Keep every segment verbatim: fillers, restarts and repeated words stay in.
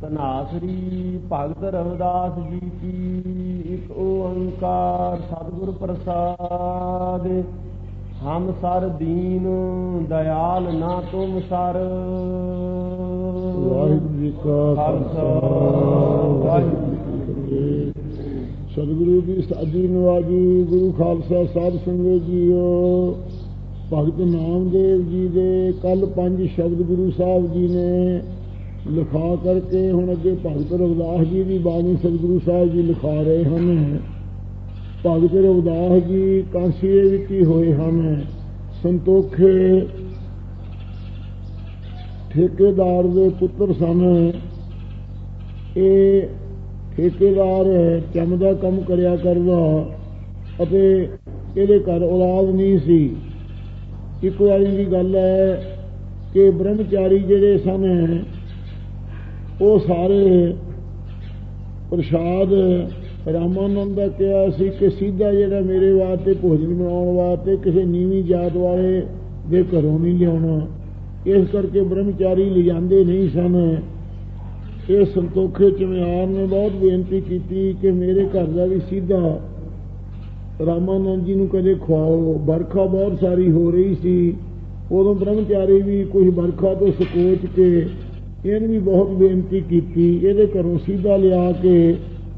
ਧਨਾਸਰੀ ਭਗਤ ਰਵਿਦਾਸ ਜੀ ਕੀ। ਇੱਕ ਓੰਕਾਰ ਸਤਿਗੁਰ ਪ੍ਰਸਾਦ। ਹਮ ਸਰ ਦੀਨ ਦਇਆਲ ਨਾ ਤੁਮ ਸਰ। ਵਾਹਿਗੁਰੂ ਜੀ ਕਾ ਖਾਲਸਾ ਵਾਹਿਗੁਰੂ ਜੀ ਕੀ ਫਤਿਹ। ਸਤਿਗੁਰੂ ਦੀ ਸਾਜੀ ਨਵਾਜੀ। ਗੁਰੂ ਖਾਲਸਾ ਸਾਧ ਸੰਗਤ ਜੀਓ। ਭਗਤ ਨਾਮਦੇਵ ਜੀ ਦੇ ਕੱਲ ਪੰਜ ਸ਼ਬਦ ਗੁਰੂ ਸਾਹਿਬ ਜੀ ਨੇ ਲਿਖਾ ਕਰਕੇ ਹੁਣ ਅੱਗੇ ਭਗਤ ਰਵਿਦਾਸ ਜੀ ਦੀ ਬਾਣੀ ਸਤਿਗੁਰੂ ਸਾਹਿਬ ਜੀ ਲਿਖਾ ਰਹੇ ਹਨ। ਭਗਤ ਰਵਿਦਾਸ ਜੀ ਕਾਂਸੀਏ ਵਿੱਚ ਹੀ ਹੋਏ ਹਨ। ਸੰਤੋਖੇ ਠੇਕੇਦਾਰ ਦੇ ਪੁੱਤਰ ਸਨ। ਇਹ ਠੇਕੇਦਾਰ ਚੰਮ ਦਾ ਕੰਮ ਕਰਿਆ ਕਰਦਾ ਅਤੇ ਇਹਦੇ ਘਰ ਔਲਾਦ ਨਹੀਂ ਸੀ। ਇੱਕ ਵਾਰੀ ਦੀ ਗੱਲ ਹੈ ਕਿ ਬ੍ਰਹਮਚਾਰੀ ਜਿਹੜੇ ਸਨ ਉਹ ਸਾਰੇ ਪ੍ਰਸ਼ਾਦ ਰਾਮਾਨੰਦ ਦਾ ਕਿਹਾ ਸੀ ਕਿ ਸਿੱਧਾ ਜਿਹੜਾ ਮੇਰੇ ਵਾਸਤੇ ਭੋਜਨ ਬਣਾਉਣ ਵਾਸਤੇ ਕਿਸੇ ਨੀਵੀਂ ਜਾਤ ਵਾਲੇ ਦੇ ਘਰੋਂ ਨਹੀਂ ਲਿਆਉਣਾ। ਇਸ ਕਰਕੇ ਬ੍ਰਹਮਚਾਰੀ ਲਿਜਾਂਦੇ ਨਹੀਂ ਸਨ। ਇਹ ਸੰਤੋਖੇ ਚਮਿਆਰ ਨੇ ਬਹੁਤ ਬੇਨਤੀ ਕੀਤੀ ਕਿ ਮੇਰੇ ਘਰ ਦਾ ਵੀ ਸਿੱਧਾ ਰਾਮਾਨੰਦ ਜੀ ਨੂੰ ਕਦੇ ਖਵਾਓ। ਬਰਖਾ ਬਹੁਤ ਸਾਰੀ ਹੋ ਰਹੀ ਸੀ ਉਦੋਂ ਬ੍ਰਹਮਚਾਰੀ ਵੀ ਕੁਝ ਬਰਖਾ ਤੋਂ ਸਕੋਚ ਕੇ ਇਹਨੇ ਵੀ ਬਹੁਤ ਬੇਨਤੀ ਕੀਤੀ। ਇਹਦੇ ਘਰੋਂ ਸਿੱਧਾ ਲਿਆ ਕੇ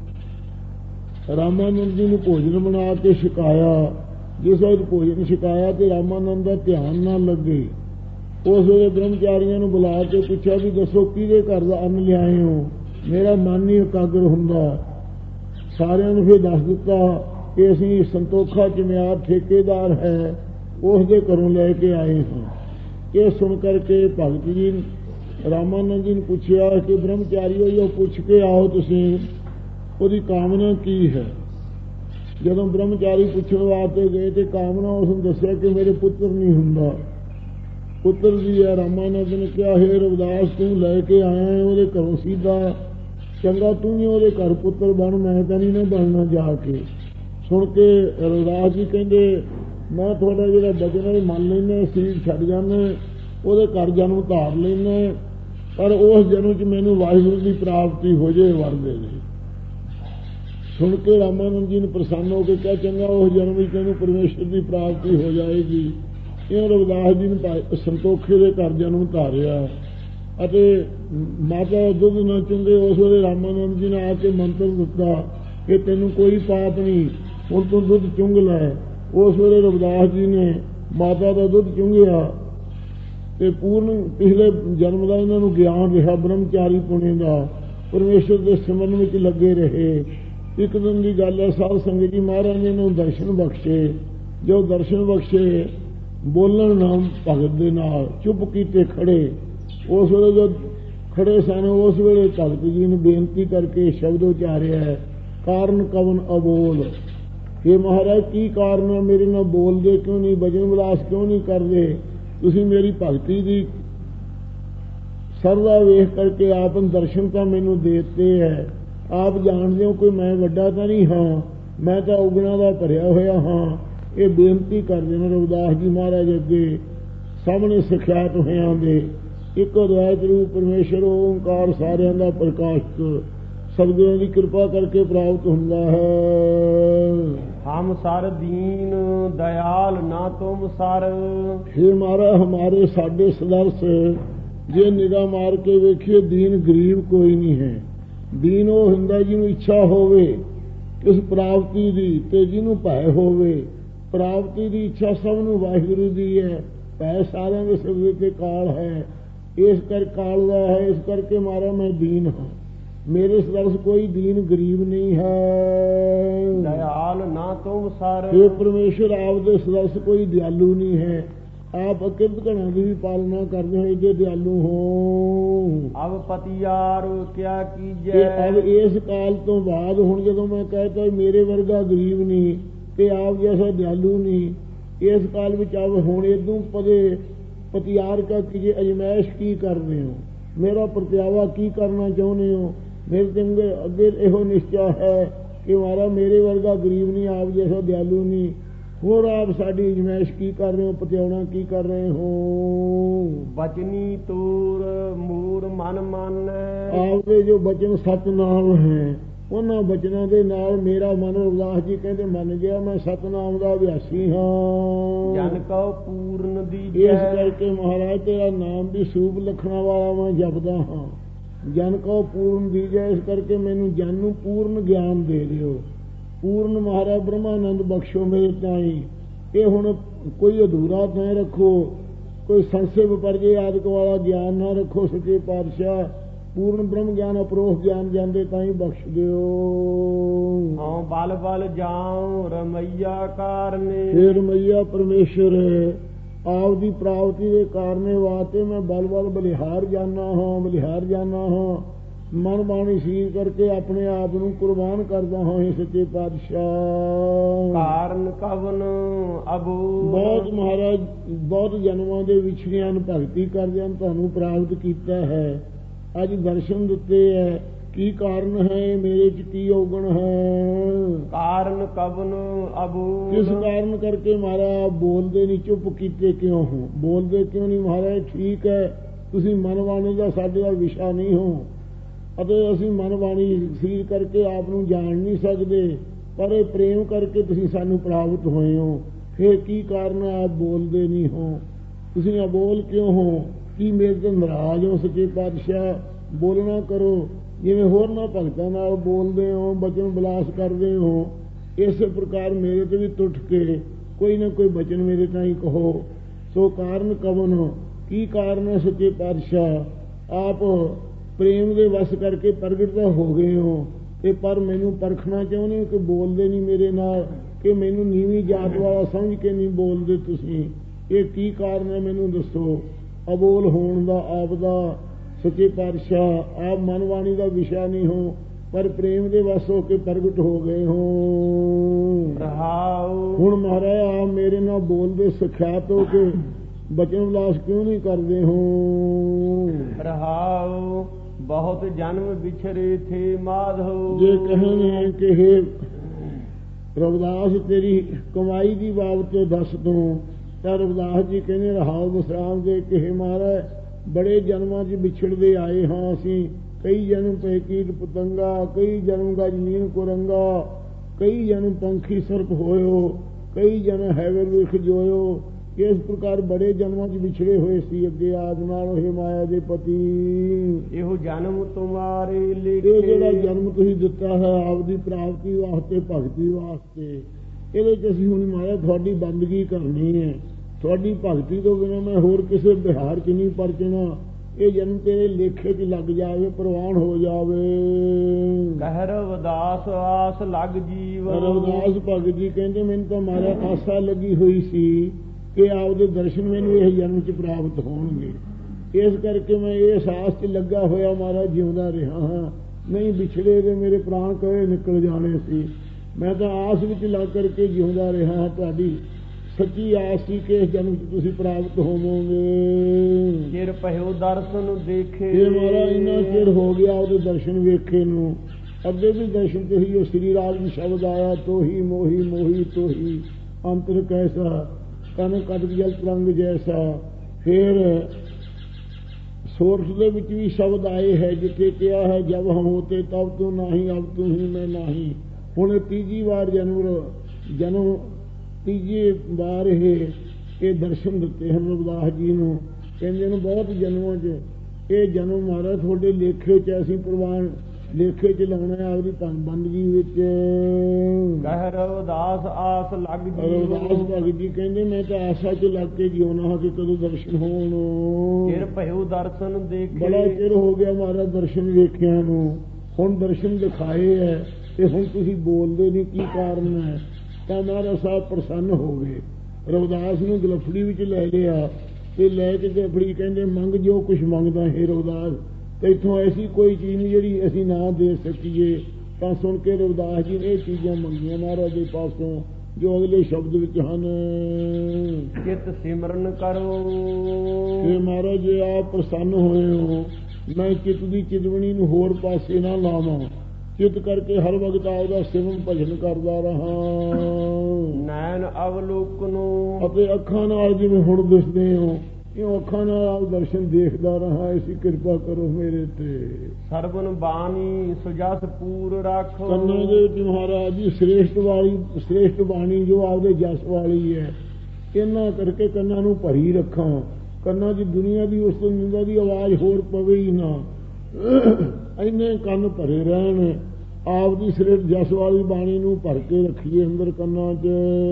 ਰਾਮਾਨੰਦ ਜੀ ਨੂੰ ਭੋਜਨ ਬਣਾ ਕੇ ਛਕਾਇਆ। ਜਿਸ ਵੇਲੇ ਭੋਜਨ ਛਕਾਇਆ ਤੇ ਰਾਮਾਨੰਦ ਦਾ ਧਿਆਨ ਨਾ ਲੱਗੇ। ਉਸ ਵੇਲੇ ਬ੍ਰਹਮਚਾਰੀਆਂ ਨੂੰ ਬੁਲਾ ਕੇ ਪੁੱਛਿਆ ਵੀ ਦੱਸੋ ਕਿਹਦੇ ਘਰ ਦਾ ਅੰਨ ਲਿਆਏ ਹੋ। ਮੇਰਾ ਮਨ ਨਹੀਂ ਇਕਾਗਰ ਹੁੰਦਾ। ਸਾਰਿਆਂ ਨੂੰ ਫਿਰ ਦੱਸ ਦਿੱਤਾ ਕਿ ਅਸੀਂ ਸੰਤੋਖਾ ਚਮਿਆਰ ਠੇਕੇਦਾਰ ਹੈ ਉਸ ਦੇ ਘਰੋਂ ਲੈ ਕੇ ਆਏ ਹਾਂ। ਇਹ ਸੁਣ ਕਰਕੇ ਭਗਤ ਜੀ ਰਾਮਾਨੰਦ ਜੀ ਨੇ ਪੁੱਛਿਆ ਕਿ ਬ੍ਰਹਮਚਾਰੀ ਉਹ ਪੁੱਛ ਕੇ ਆਓ ਤੁਸੀਂ ਉਹਦੀ ਕਾਮਨਾ ਕੀ ਹੈ। ਜਦੋਂ ਬ੍ਰਹਮਚਾਰੀ ਪੁੱਛਣ ਵਾਸਤੇ ਗਏ ਤੇ ਕਾਮਨਾ ਉਸ ਨੂੰ ਦੱਸਿਆ ਕਿ ਮੇਰੇ ਪੁੱਤਰ ਨਹੀਂ ਹੁੰਦਾ। ਪੁੱਤਰ ਜੀ ਹੈ। ਰਾਮਾਨੰਦ ਨੇ ਕਿਹਾ ਹੇ ਰਵਿਦਾਸ ਤੂੰ ਲੈ ਕੇ ਆਇਆ ਉਹਦੇ ਘਰੋਂ ਸਿੱਧਾ ਚੰਗਾ ਤੂੰ ਹੀ ਉਹਦੇ ਘਰ ਪੁੱਤਰ ਬਣ ਮੈਂ ਤਾਂ ਨਹੀਂ ਨਾ ਬਣਨਾ ਜਾ ਕੇ। ਸੁਣ ਕੇ ਰਵਿਦਾਸ ਜੀ ਕਹਿੰਦੇ ਮੈਂ ਤੁਹਾਡਾ ਜਿਹੜਾ ਬਚਨ ਹੈ ਮੰਨ ਲੈਂਦਾ ਸਰੀਰ ਛੱਡ ਜਾਂਦਾ ਉਹਦੇ ਘਰ ਜਨਮ ਧਾਰ ਲੈਂਦਾ ਪਰ ਉਸ ਜਨਮ 'ਚ ਮੈਨੂੰ ਵਾਹਿਗੁਰੂ ਦੀ ਪ੍ਰਾਪਤੀ ਹੋ ਜਾਏ ਵਰਦੇ ਨੇ। ਸੁਣ ਕੇ ਰਾਮਾਨੰਦ ਜੀ ਨੂੰ ਪ੍ਰਸੰਨ ਹੋ ਕੇ ਕਿਹਾ ਚੰਗਾ ਉਸ ਜਨਮ ਵਿੱਚ ਤੈਨੂੰ ਪਰਮੇਸ਼ਰ ਦੀ ਪ੍ਰਾਪਤੀ ਹੋ ਜਾਏਗੀ। ਇਹ ਰਵਿਦਾਸ ਜੀ ਨੇ ਸੰਤੋਖੇ ਦੇ ਘਰ ਜਨਮ ਧਾਰਿਆ ਅਤੇ ਮਾਤਾ ਦੁੱਧ ਨਾ ਚੁੰਗੇ। ਉਸ ਵੇਲੇ ਰਾਮਾਨੰਦ ਜੀ ਨੇ ਆ ਕੇ ਮੰਤਰ ਦਿੱਤਾ ਕਿ ਤੈਨੂੰ ਕੋਈ ਪਾਪ ਨਹੀਂ ਹੁਣ ਤੂੰ ਦੁੱਧ ਚੁੰਗ ਲੈ। ਉਸ ਵੇਲੇ ਰਵਿਦਾਸ ਜੀ ਨੇ ਮਾਤਾ ਦਾ ਦੁੱਧ ਚੁੰਗਿਆ ਤੇ ਪੂਰਨ ਪਿਛਲੇ ਜਨਮ ਦਾ ਇਹਨਾਂ ਨੂੰ ਗਿਆਨ ਰਿਹਾ ਬ੍ਰਹਮਚਾਰੀ ਪੁਣੇ ਦਾ। ਪਰਮੇਸ਼ਰ ਦੇ ਸਿਮਰਨ ਵਿੱਚ ਲੱਗੇ ਰਹੇ। ਇੱਕ ਦਿਨ ਦੀ ਗੱਲ ਹੈ ਸਾਧ ਸੰਗਤ ਜੀ ਮਹਾਰਾਜ ਨੇ ਇਹਨੂੰ ਦਰਸ਼ਨ ਬਖਸ਼ੇ। ਜੋ ਦਰਸ਼ਨ ਬਖਸ਼ੇ ਬੋਲਣ ਨਾਮ ਭਗਤ ਦੇ ਨਾਲ ਚੁੱਪ ਕੀਤੇ ਖੜੇ। ਉਸ ਵੇਲੇ ਜਦ ਖੜੇ ਸਨ ਉਸ ਵੇਲੇ ਭਗਤ ਜੀ ਨੇ ਬੇਨਤੀ ਕਰਕੇ ਸ਼ਬਦ ਉਚਾਰਿਆ ਹੈ ਕਾਰਨ ਕਵਨ ਅਬੋਲ। ਇਹ ਮਹਾਰਾਜ ਕੀ ਕਾਰਨ ਹੈ ਮੇਰੇ ਨਾਲ ਬੋਲਦੇ ਕਿਉਂ ਨਹੀਂ ਭਜਨ ਵਿਲਾਸ ਕਿਉਂ ਨਹੀਂ ਕਰਦੇ। ਤੁਸੀਂ ਮੇਰੀ ਭਗਤੀ ਦੀ ਸਰਦਾ ਵੇਖ ਕਰਕੇ ਆਪ ਦਰਸ਼ਨ ਤਾਂ ਮੈਨੂੰ ਦੇ ਦਿੱਤੇ ਹੈ। ਆਪ ਜਾਣਦੇ ਹੋ ਕੋਈ ਮੈਂ ਵੱਡਾ ਤਾਂ ਨਹੀਂ ਹਾਂ ਮੈਂ ਤਾਂ ਉਗਣਾ ਦਾ ਭਰਿਆ ਹੋਇਆ ਹਾਂ। ਇਹ ਬੇਨਤੀ ਕਰਦੇ ਨੇ ਰਵਿਦਾਸ ਜੀ ਮਹਾਰਾਜ ਅੱਗੇ ਸਾਹਮਣੇ ਸਿਖਿਆਤ ਹੋਇਆਂ ਦੇ ਇੱਕ ਅਦਵੈਤ ਰੂਪ ਪਰਮੇਸ਼ਰ ਓੰਕਾਰ ਸਾਰਿਆਂ ਦਾ ਪ੍ਰਕਾਸ਼ਕ ਸਤਿਗੁਰਾਂ ਦੀ ਕਿਰਪਾ ਕਰਕੇ ਪ੍ਰਾਪਤ ਹੁੰਦਾ ਹੈ। ਹਮ ਸਰ ਦੀਨ ਦਇਆਲ ਨਾ ਤੁਮ ਸਰ। हे ਮਹਾਰਾਜ ਹਮਾਰੇ ਸਾਡੇ ਸਦਰਸ ਜੇ ਨਿਗਾਹ ਮਾਰ ਕੇ ਵੇਖੀਏ ਦੀਨ ਗਰੀਬ ਕੋਈ ਨਹੀਂ ਹੈ। ਦੀਨ ਉਹ ਹੁੰਦਾ ਜਿਹਨੂੰ ਇੱਛਾ ਹੋਵੇ ਇਸ ਪ੍ਰਾਪਤੀ ਦੀ ਤੇ ਜਿਹਨੂੰ ਭੈ ਹੋਵੇ। ਪ੍ਰਾਪਤੀ ਦੀ ਇੱਛਾ ਸਭ ਨੂੰ ਵਾਹਿਗੁਰੂ ਦੀ ਹੈ। ਭੈ ਸਾਰਿਆਂ ਦੇ ਸਿਰ ਤੇ ਕਾਲ ਹੈ। ਇਸ ਕਰ ਕਾਲ ਦਾ ਹੈ ਇਸ ਕਰਕੇ ਮਾਰਾ ਮੈਂ ਦੀਨ ਹਾਂ। ਮੇਰੇ ਸਦਰਸ ਕੋਈ ਦੀਨ ਗਰੀਬ ਨਹੀਂ ਹੈ। ਦਇਆਲ ਨਾ ਤੁਮ ਸਰ। ਇਹ ਪਰਮੇਸ਼ਰ ਆਪ ਦੇ ਸਦਰਸ ਕੋਈ ਦਿਆਲੂ ਨਹੀਂ ਹੈ। ਆਪ ਅਕਿਰਤ ਘਰਾਂ ਦੀ ਵੀ ਪਾਲਣਾ ਕਰਦੇ ਹੋ ਇਹਦੇ ਦਿਆਲੂ ਹੋ। ਅਬ ਪਤਿਆਰ ਕਿਆ ਕੀਜੈ। ਅਬ ਇਸ ਕਾਲ ਤੋਂ ਬਾਅਦ ਹੁਣ ਜਦੋਂ ਮੈਂ ਕਹਿਤਾ ਮੇਰੇ ਵਰਗਾ ਗਰੀਬ ਨਹੀਂ ਤੇ ਆਪ ਜੈਸਾ ਦਿਆਲੂ ਨਹੀਂ ਇਸ ਕਾਲ ਵਿੱਚ ਆਪ ਹੁਣ ਇਦੋਂ ਪਦੇ ਪਤਿਆਰ ਕਾ ਕੀਜੇ ਅਜਮੈਸ਼ ਕੀ ਕਰਦੇ ਹੋ। ਮੇਰਾ ਪ੍ਰਤਿਆਵਾ ਕੀ ਕਰਨਾ ਚਾਹੁੰਦੇ ਹੋ। ਮੇਰੇ ਚੰਗੇ ਅੱਗੇ ਇਹੋ ਨਿਸ਼ਚਾ ਹੈ ਕਿ ਮਾਰਾ ਮੇਰੇ ਵਰਗਾ ਗਰੀਬ ਨਹੀਂ ਆਪ ਜੈਸਾ ਦਿਆਲੂ ਨਹੀਂ ਹੋਰ ਆਪ ਸਾਡੀ ਅਜਮਾਇਸ਼ ਕੀ ਕਰ ਰਹੇ ਹੋ, ਪਤਿਆਉਣਾ ਕੀ ਕਰ ਰਹੇ ਹੋ। ਬਚਨੀ ਤੂਰ ਮੂਰ ਮਨ ਮਾਨੈ। ਆਪਦੇ ਜੋ ਬਚਨ ਸਤਨਾਮ ਹੈ, ਉਹਨਾਂ ਬਚਨਾਂ ਦੇ ਨਾਲ ਮੇਰਾ ਮਨ, ਰਵਿਦਾਸ ਜੀ ਕਹਿੰਦੇ, ਮੰਨ ਗਿਆ ਮੈਂ ਸਤਨਾਮ ਦਾ ਅਭਿਆਸੀ ਹਾਂ। ਜਨ ਕਉ ਪੂਰਨ ਦੀਜੈ। ਇਸ ਕਰਕੇ ਮਹਾਰਾਜ ਤੇਰਾ ਨਾਮ ਵੀ ਸੂਪ ਲਖਣਾ ਵਾਲਾ ਮੈਂ ਜਪਦਾ ਹਾਂ। ਜਨ ਕਉ ਪੂਰਨ ਦੀਜੈ, ਇਸ ਕਰਕੇ ਮੈਨੂੰ ਜਨ ਨੂੰ ਪੂਰਨ ਗਿਆਨ ਦੇ ਦਿਓ। ਪੂਰਨ ਮਹਾਰਾਜ ਬ੍ਰਹਮਾਨੰਦ ਬਖਸ਼ੋ ਮੇਰੇ ਤਾਈ। ਇਹ ਹੁਣ ਕੋਈ ਅਧੂਰਾ ਨਾ ਰੱਖੋ, ਕੋਈ ਸੰਸੇ ਵਿਪਰਜੇ ਆਦਿਕ ਵਾਲਾ ਗਿਆਨ ਨਾ ਰੱਖੋ। ਸੱਚੇ ਪਾਤਸ਼ਾਹ ਪੂਰਨ ਬ੍ਰਹਮ ਗਿਆਨ ਅਪਰੋਖ ਗਿਆਨ ਜਾਂਦੇ ਤਾਂ ਹੀ ਬਖਸ਼ ਦਿਓ। ਹਉ ਬਲ ਬਲ ਜਾਉ ਰਮਈਆ ਕਾਰਨੇ। ਫੇਰ ਰਮਈਆ ਪਰਮੇਸ਼ਰ ਆਪ ਦੀ ਪ੍ਰਾਪਤੀ ਦੇ ਕਾਰਨੇ ਵਾਸਤੇ ਮੈਂ ਬਲ ਬਲ ਬਲਿਹਾਰ ਜਾਨਾ ਹਾਂ, ਬਲਿਹਾਰ ਜਾਨਾ ਹਾਂ। ਮਨ ਬਾਣੀ ਸੀਰ ਕਰਕੇ ਆਪਣੇ ਆਪ ਨੂੰ ਕੁਰਬਾਨ ਕਰਦਾ ਹਾਂ। ਇਹ ਸੱਚੇ ਪਾਤਸ਼ਾਹ ਕਾਰਨ ਕਵਨ ਅਬੂ। ਬਹੁਤ ਮਹਾਰਾਜ ਬਹੁਤ ਜਨਮਾਂ ਦੇ ਵਿਛੜਿਆਂ ਨੂੰ ਭਗਤੀ ਕਰਦਿਆਂ ਤੁਹਾਨੂੰ ਪ੍ਰਾਪਤ ਕੀਤਾ ਹੈ। ਅੱਜ ਦਰਸ਼ਨ ਦਿੱਤੇ ਹੈ, ਕੀ ਕਾਰਨ ਹੈ, ਮੇਰੇ ਚ ਕੀ ਔਗਣ ਹੈ। ਕਾਰਨ ਕਵਨ ਅਬੂ। ਕਿਸ ਕਾਰਨ ਕਰਕੇ ਮਹਾਰਾਜ ਬੋਲਦੇ ਨਹੀਂ, ਚੁੱਪ ਕੀਤੇ ਕਿਉਂ ਹੋ, ਬੋਲਦੇ ਕਿਉਂ ਨਹੀਂ। ਮਹਾਰਾਜ ਠੀਕ ਹੈ, ਤੁਸੀਂ ਮਨ ਬਾਣੀ ਦਾ ਸਾਡੇ ਦਾ ਵਿਸ਼ਾ ਨਹੀਂ ਹੋ ਅਤੇ ਅਸੀਂ ਮਨ ਬਾਣੀ ਸੀਰ ਕਰਕੇ ਆਪ ਨੂੰ ਜਾਣ ਨਹੀਂ ਸਕਦੇ, ਪਰ ਇਹ ਪ੍ਰੇਮ ਕਰਕੇ ਤੁਸੀਂ ਸਾਨੂੰ ਪ੍ਰਾਪਤ ਹੋਏ ਹੋ। ਫਿਰ ਕੀ ਕਾਰਨ ਆਪ ਬੋਲਦੇ ਨਹੀਂ ਹੋ, ਤੁਸੀਂ ਅਬੋਲ ਕਿਉਂ ਹੋ, ਕੀ ਮੇਰੇ ਤੋਂ ਨਾਰਾਜ਼ ਹੋ। ਸੱਚੇ ਪਾਤਸ਼ਾਹ ਬੋਲਣਾ ਕਰੋ, ਜਿਵੇਂ ਹੋਰਨਾਂ ਭਗਤਾਂ ਨਾਲ ਬੋਲਦੇ ਹੋ, ਬਚਨ ਬਿਲਾਸ ਕਰਦੇ ਹੋ, ਇਸੇ ਪ੍ਰਕਾਰ ਮੇਰੇ ਤੇ ਵੀ ਟੁੱਟ ਕੇ ਕੋਈ ਨਾ ਕੋਈ ਬਚਨ ਮੇਰੇ ਤਾਂ ਹੀ ਕਹੋ। ਸੋ ਕਾਰਨ ਕਵਨ, ਕੀ ਕਾਰਨ ਹੈ। ਸੱਚੇ ਪਾਤਸ਼ਾਹ ਆਪ ਪ੍ਰੇਮ ਦੇ ਵਸ ਕਰਕੇ ਪ੍ਰਗਟ ਤਾਂ ਹੋ ਗਏ ਹੋ, ਤੇ ਪਰ ਮੈਨੂੰ ਪਰਖਣਾ ਚਾਹੁੰਦੇ ਹੋ ਕਿ ਬੋਲਦੇ ਨਹੀਂ ਮੇਰੇ ਨਾਲ, ਕਿ ਮੈਨੂੰ ਨੀਵੀਂ ਜਾਤ ਵਾਲਾ ਸਮਝ ਕੇ ਨਹੀਂ ਬੋਲਦੇ ਤੁਸੀਂ। ਇਹ ਕੀ ਕਾਰਨ ਹੈ, ਮੈਨੂੰ ਦੱਸੋ। ਅਬੋਲ ਹੋਣ ਦਾ ਆਪ ਦਾ ਸੱਚੇ ਪਾਤਸ਼ਾਹ ਆਪ ਮਨਵਾਣੀ ਦਾ ਵਿਸ਼ਾ ਨਹੀਂ ਹੋ, ਪਰ ਪ੍ਰੇਮ ਦੇ ਵਸ ਹੋ ਕੇ ਪ੍ਰਗਟ ਹੋ ਗਏ ਹੋ। ਹੁਣ ਮਹਾਰਾਜ ਆਪ ਮੇਰੇ ਨਾਲ ਬੋਲਦੇ ਸਿਖਿਆਤ ਹੋ ਕੇ ਬਚਨ ਵਿਲਾਸ ਕਿਉਂ ਨਹੀਂ ਕਰਦੇ ਹੋ। ਰਹਾਉ ਬਹੁਤ ਜਨਮ ਵਿਛਰੇ ਥੇ ਮਾਧੋ। ਜੇ ਕਹੇ ਕਿ हे ਰਵਿਦਾਸ ਤੇਰੀ ਕਮਾਈ ਦੀ ਬਾਬਤ ਦੱਸ ਤੂੰ, ਤਾਂ ਰਵਿਦਾਸ ਜੀ ਕਹਿੰਦੇ ਰਹਾਉ ਵਿਸਰਾਮ ਦੇ ਕਿ हे ਮਹਾਰਾਜ ਬੜੇ ਜਨਮਾਂ 'ਚ ਵਿਛੜਦੇ ਆਏ ਹਾਂ ਅਸੀਂ। ਕਈ ਜਨਮ ਪਏ ਕੀਟ ਪਤੰਗਾ, ਕਈ ਜਨਮ ਗਜ ਨੀਲ ਕੁਰੰਗਾ, ਕਈ ਜਨਮ ਪੰਖੀ ਸਰਪ ਹੋਇਓ, ਕਈ ਜਨਮ ਹੈਵਰ ਵਿਖ ਜੋਇਓ। ਇਸ ਪ੍ਰਕਾਰ ਬੜੇ ਜਨਮਾਂ 'ਚ ਵਿਛੜੇ ਹੋਏ ਸੀ ਅੱਗੇ ਆਦ ਨਾਲ। ਇਹ ਮਾਇਆ ਦੇ ਪਤੀ ਇਹੋ ਜਨਮ ਤੁਮਾਰੇ ਲਿਖੇ। ਇਹ ਜਿਹੜਾ ਜਨਮ ਤੁਸੀਂ ਦਿੱਤਾ ਹੈ ਆਪਦੀ ਪ੍ਰਾਪਤੀ ਵਾਸਤੇ, ਭਗਤੀ ਵਾਸਤੇ, ਇਹਦੇ 'ਚ ਅਸੀਂ ਹੁਣ ਮਾਇਆ ਤੁਹਾਡੀ ਬੰਦਗੀ ਕਰਨੀ ਹੈ। ਤੁਹਾਡੀ ਭਗਤੀ ਤੋਂ ਬਿਨਾਂ ਮੈਂ ਹੋਰ ਕਿਸੇ ਬਿਹਾਰ 'ਚ ਨਹੀਂ ਪਰਚਣਾ। ਇਹ ਜਨਮ ਤੇਰੇ ਲੇਖੇ 'ਚ ਲੱਗ ਜਾਵੇ, ਪ੍ਰਵਾਨ ਹੋ ਜਾਵੇ। ਕਹਿ ਰਵਿਦਾਸ ਆਸ ਲੱਗ ਜੀਵ। ਰਵਿਦਾਸ ਭਗਤ ਜੀ ਕਹਿੰਦੇ ਮੈਨੂੰ ਤਾਂ ਮਾਰਾ ਆਸਾ ਲੱਗੀ ਹੋਈ ਸੀ ਕਿ ਆਪਦੇ ਦਰਸ਼ਨ ਮੈਨੂੰ ਇਹ ਜਨਮ 'ਚ ਪ੍ਰਾਪਤ ਹੋਣਗੇ। ਇਸ ਕਰਕੇ ਮੈਂ ਇਸ ਆਸ 'ਚ ਲੱਗਾ ਹੋਇਆ ਮਹਾਰਾਜ ਜਿਉਂਦਾ ਰਿਹਾ ਹਾਂ। ਨਹੀਂ ਵਿਛੜੇ ਦੇ ਮੇਰੇ ਪ੍ਰਾਣ ਕਦੇ ਨਿਕਲ ਜਾਣੇ ਸੀ। ਮੈਂ ਤਾਂ ਆਸ ਵਿੱਚ ਲੱਗ ਕਰਕੇ ਜਿਉਂਦਾ ਰਿਹਾ ਹਾਂ। ਤੁਹਾਡੀ ਸੱਚੀ ਆਸ ਸੀ ਕਿ ਇਸ ਜਨਮ 'ਚ ਤੁਸੀਂ ਪ੍ਰਾਪਤ ਹੋਵੋਗੇ। ਚਿਰ ਪਹਿਓ ਦਰਸ਼ਨ ਦੇਖੇ। ਇਹ ਮਹਾਰਾਜ ਇੰਨਾ ਚਿਰ ਹੋ ਗਿਆ ਉਹਦੇ ਦਰਸ਼ਨ ਵੇਖੇ ਨੂੰ। ਅੱਗੇ ਵੀ ਦਰਸ਼ਨ ਤੇ ਹੀ ਉਹ ਸ੍ਰੀ ਰਾਜ ਵੀ ਸ਼ਬਦ ਆਇਆ, ਤੋਹੀ ਮੋਹੀ ਮੋਹੀ ਤੋਹੀ ਅੰਤਰ ਕੈਸਾ ਕਨ ਕਦਕ ਜਲ ਤਰੰਗ ਜੈਸਾ। ਫਿਰ ਸੋਰਠ ਦੇ ਵਿੱਚ ਵੀ ਸ਼ਬਦ ਆਏ ਹੈ ਜਿੱਥੇ ਕਿਹਾ ਹੈ ਜਬ ਹਮ ਹੋਤੇ ਤਬ ਤੂੰ ਨਹੀਂ, ਅਬ ਤੂੰ ਹੀ ਮੈਂ ਨਹੀਂ। ਹੁਣ ਤੀਜੀ ਵਾਰ ਜਨਮ ਜਨਮ ਤੀਜੀ ਵਾਰ ਇਹ ਇਹ ਦਰਸ਼ਨ ਦਿੱਤੇ ਹਨ ਰਵਿਦਾਸ ਜੀ ਨੂੰ। ਕਹਿੰਦੇ ਨੇ ਬਹੁਤ ਜਨਮਾਂ 'ਚ ਇਹ ਜਨਮ ਮਹਾਰਾਜ ਤੁਹਾਡੇ ਲੇਖੇ 'ਚ ਅਸੀਂ ਪ੍ਰਵਾਨ ਲੇਖੇ 'ਚ ਲਾਉਣਾ ਆਪਦੀ ਬੰਦਗੀ ਵਿੱਚ। ਕਹਿ ਰਵਿਦਾਸ ਆਸ ਲੱਗ ਜੀ। ਰਵਿਦਾਸ ਭਗਤ ਜੀ ਕਹਿੰਦੇ ਮੈਂ ਤਾਂ ਆਸਾ 'ਚ ਲੱਗ ਕੇ ਜਿਉਣਾ ਹਾਂ ਕਿ ਕਦੋਂ ਦਰਸ਼ਨ ਹੋਣ। ਚਿਰ ਪਹਿਓ ਦਰਸ਼ਨ ਦੇਖੇ। ਬੜਾ ਚਿਰ ਹੋ ਗਿਆ ਮਹਾਰਾਜ ਦਰਸ਼ਨ ਵੇਖਿਆ ਨੂੰ। ਹੁਣ ਦਰਸ਼ਨ ਦਿਖਾਏ ਹੈ ਤੇ ਹੁਣ ਤੁਸੀਂ ਬੋਲਦੇ ਨਹੀਂ, ਕੀ ਕਾਰਨ ਹੈ। ਤਾਂ ਮਹਾਰਾਜ ਸਾਹਿਬ ਪ੍ਰਸੰਨ ਹੋ ਗਏ। ਰਵਿਦਾਸ ਨੂੰ ਗਲਫੜੀ ਵਿੱਚ ਲੈ ਲਿਆ ਤੇ ਲੈ ਕੇ ਗਲਫੜੀ ਕਹਿੰਦੇ ਮੰਗ ਜੋ ਕੁਛ ਮੰਗਦਾ ਹੈ ਰਵਿਦਾਸ, ਤੇ ਇੱਥੋਂ ਐਸੀ ਕੋਈ ਚੀਜ਼ ਨਹੀਂ ਜਿਹੜੀ ਅਸੀਂ ਨਾ ਦੇ ਸਕੀਏ। ਤਾਂ ਸੁਣ ਕੇ ਰਵਿਦਾਸ ਜੀ ਨੇ ਇਹ ਚੀਜ਼ਾਂ ਮੰਗੀਆਂ ਮਹਾਰਾਜ ਦੇ ਪਾਸੋਂ ਜੋ ਅਗਲੇ ਸ਼ਬਦ ਵਿੱਚ ਹਨ। ਚਿਤ ਸਿਮਰਨ ਕਰੋ। ਤੇ ਮਹਾਰਾਜ ਜੇ ਆਪ ਪ੍ਰਸੰਨ ਹੋਏ ਹੋ, ਮੈਂ ਚਿੱਤ ਦੀ ਚਿਤਵਣੀ ਨੂੰ ਹੋਰ ਪਾਸੇ ਨਾ ਲਾਵਾਂ। ਚਿੱਤ ਕਰਕੇ ਹਰ ਵਕਤ ਆਪਦਾ ਸਿਮਰਨ ਭਜਨ ਕਰਦਾ ਰਹਾ। ਨੈਣ ਅਵਲੋਕਨੋ ਅਤੇ ਅੱਖਾਂ ਨਾਲ ਜਿਵੇਂ ਹੁਣ ਦਿਸਦੇ ਹੋ ਇਉਂ ਅੱਖਾਂ ਨਾਲ ਦਰਸ਼ਨ ਦੇਖਦਾ ਰਹਾ। ਐਸੀ ਕਿਰਪਾ ਕਰੋ ਮੇਰੇ ਤੇ। ਸਰਬਨ ਬਾਣੀ ਸੁਜਸ ਪੂਰ ਰੱਖੋ। ਕੰਨਾਂ ਦੇ ਵਿੱਚ ਮਹਾਰਾਜ ਜੀ ਸ੍ਰੇਸ਼ਟ ਵਾਲੀ ਸ੍ਰੇਸ਼ਟ ਬਾਣੀ ਜੋ ਆਪਦੇ ਜਸ ਵਾਲੀ ਹੈ, ਇਹਨਾਂ ਕਰਕੇ ਕੰਨਾਂ ਨੂੰ ਭਰੀ ਰੱਖਾਂ। ਕੰਨਾਂ 'ਚ ਦੁਨੀਆ ਦੀ ਉਸ ਤੋਂ ਨਿੰਦਾ ਦੀ ਆਵਾਜ਼ ਹੋਰ ਪਵੇ ਹੀ ਨਾ, ਇੰਨੇ ਕੰਨ ਭਰੇ ਰਹਿਣ। ਆਪ ਦੀ ਸ੍ਰੇਸ਼ਟ ਜਸ ਵਾਲੀ ਬਾਣੀ ਨੂੰ ਭਰ ਕੇ ਰੱਖੀਏ ਅੰਦਰ ਕੰਨਾਂ 'ਚ।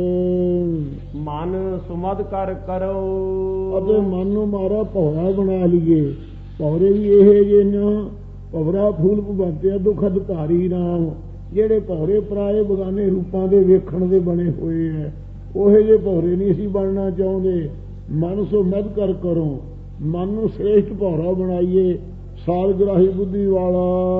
ਮਨ ਸੁਮਦ ਕਰ ਕਰੋ ਅਤੇ ਮਨ ਨੂੰ ਮਾਰਾ ਭੌਰਾ ਬਣਾ ਲਈਏ। ਭੌਰੇ ਵੀ ਇਹ ਜੇ ਨਾ ਭਵਰਾ ਫੂਲ ਭਗਵੰਤਿਆ ਦੁੱਖ ਅਧਿਕਾਰੀ ਰਾਮ। ਜਿਹੜੇ ਭੌਰੇ ਪਰਾਏ ਬਗਾਨੇ ਰੂਪਾਂ ਦੇ ਵੇਖਣ ਦੇ ਬਣੇ ਹੋਏ ਹੈ, ਉਹੇ ਜਿਹੇ ਭੌਰੇ ਨਹੀਂ ਅਸੀਂ ਬਣਨਾ ਚਾਹੁੰਦੇ। ਮਨ ਸੁਮਦ ਕਰ ਕਰੋ, ਮਨ ਨੂੰ ਸ੍ਰੇਸ਼ਟ ਭੌਰਾ ਬਣਾਈਏ, ਸਾਲਗ੍ਰਾਹੀ ਬੁੱਧੀ ਵਾਲਾ।